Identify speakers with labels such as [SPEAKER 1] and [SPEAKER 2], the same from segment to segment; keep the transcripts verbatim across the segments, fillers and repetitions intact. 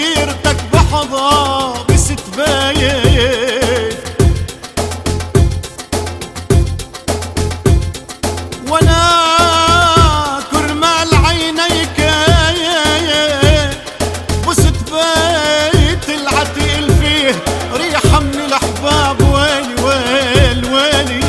[SPEAKER 1] سيرتك بحظى بس تباين، وانا كرمال عينيك بس تبيت العتيل فيه ريحة من الاحباب. ويلي ويل ويلي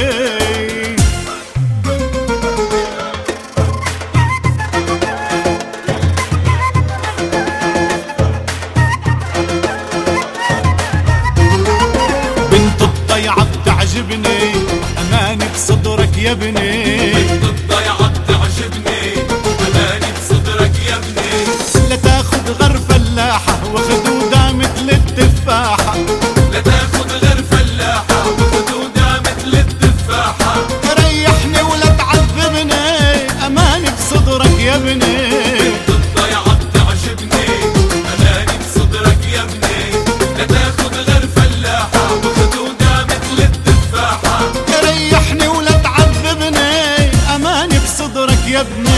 [SPEAKER 1] بنت الضيعة بتعجبني اماني بصدرك يا ابني،
[SPEAKER 2] بنت الضيعة بتعجبني اماني بصدرك يا ابني.
[SPEAKER 1] لا تاخد غير فلاحة وخدودها مثل التفاحة،
[SPEAKER 2] لا تاخد غير فلاحة وخدودها مثل التفاحة.
[SPEAKER 1] ريحني ولا تعذبني اماني بصدرك يا ابني.
[SPEAKER 2] بنت الضيعة بتعجبني اماني بصدرك يا ابني. لا تاخد غير فلاحة وخدودها مثل التفاحة.
[SPEAKER 1] ريحني ولا تعذبني اماني بصدرك يا ابني.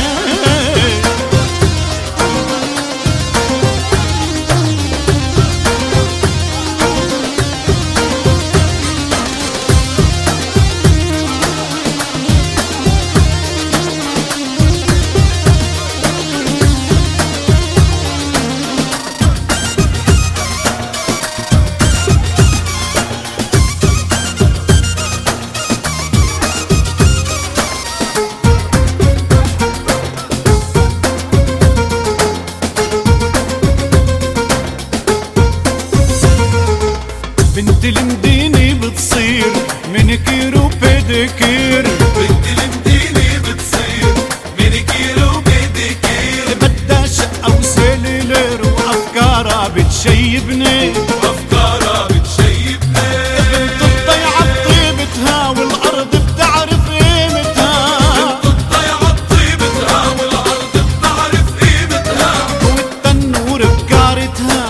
[SPEAKER 1] بنت المدينة بتصير مانيكير وبيديكير،
[SPEAKER 2] بنت المدينة بتصير مانيكير وبيديكير.
[SPEAKER 1] بدها شقة وسيليلر وأفكارها بتشيبني،
[SPEAKER 2] وأفكارها بتشيبني.
[SPEAKER 1] بنت الضيعة بطيبتها والأرض بتعرف قيمتها،
[SPEAKER 2] بنت الضيعة بطيبتها والأرض بتعرف قيمتها.
[SPEAKER 1] والتنور بكارتها